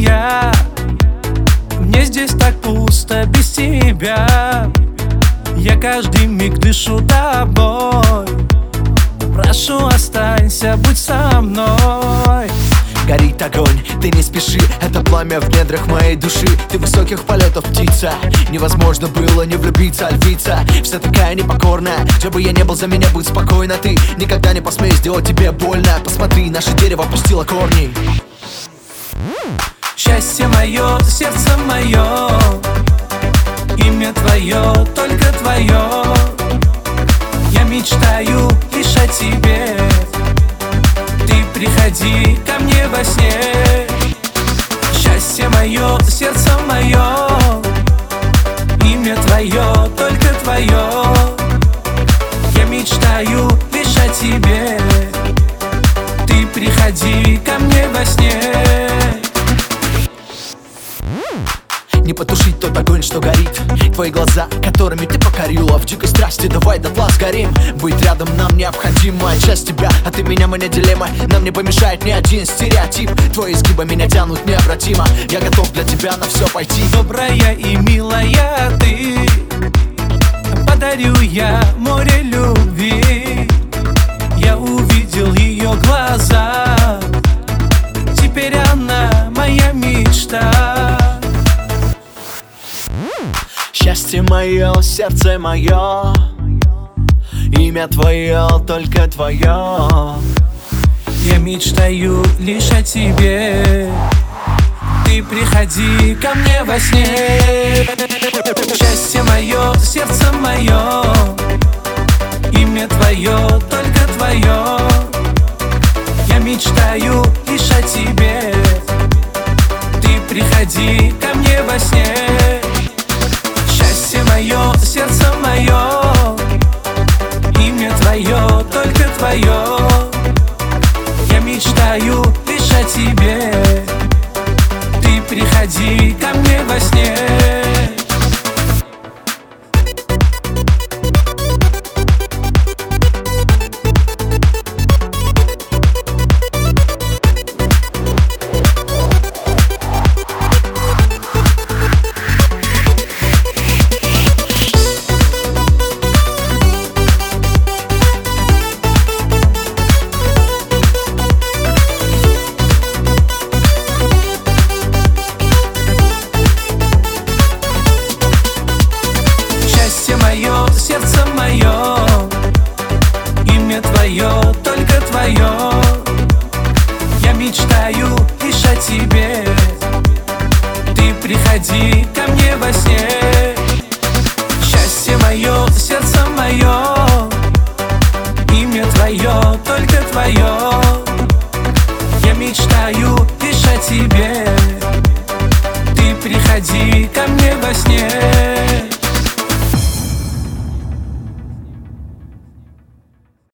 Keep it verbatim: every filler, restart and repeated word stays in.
моя, мне здесь так пусто без тебя. Я каждый миг дышу тобой. Прошу, останься, будь со мной. Горит огонь, ты не спеши, это пламя в недрах моей души. Ты высоких полетов птица, невозможно было не влюбиться, львица. Вся такая непокорная, где бы я не был, за меня будь спокойна. Ты никогда не посмеешь сделать тебе больно. Посмотри, наше дерево пустило корни. Счастье мое, сердце мое, имя твое, только твое. Я мечтаю лишь о тебе. Ты приходи ко мне во сне. Счастье мое, сердце мое, имя твое, только твое. Я мечтаю лишь о тебе. Ты приходи ко мне во сне. Не потушить тот огонь, что горит. Твои глаза, которыми ты покорила. В дикой страсти давай дотла сгорим. Быть рядом нам необходимо. Часть тебя, а ты меня, мы неделимы. Нам не помешает ни один стереотип. Твои изгибы меня тянут необратимо. Я готов для тебя на все пойти. Добрая и милая ты, подарю я море любви. Я увидел ее глаза, теперь она моя мечта. Счастье мое, сердце мое, имя твое, только твое. Я мечтаю лишь о тебе. Ты приходи ко мне во сне. Счастье мое, сердце мое, имя твое, только твое. Я мечтаю лишь о тебе. Ты приходи ко мне во сне. Счастье мое, сердце мое, имя твое, только твое. Я мечтаю лишь о тебе. Ты приходи ко мне во сне. Сердце мое, имя твое, только твое. Я мечтаю лишь о тебе. Ты приходи ко мне во сне. Счастье мое, сердце мое, имя твое, только твое.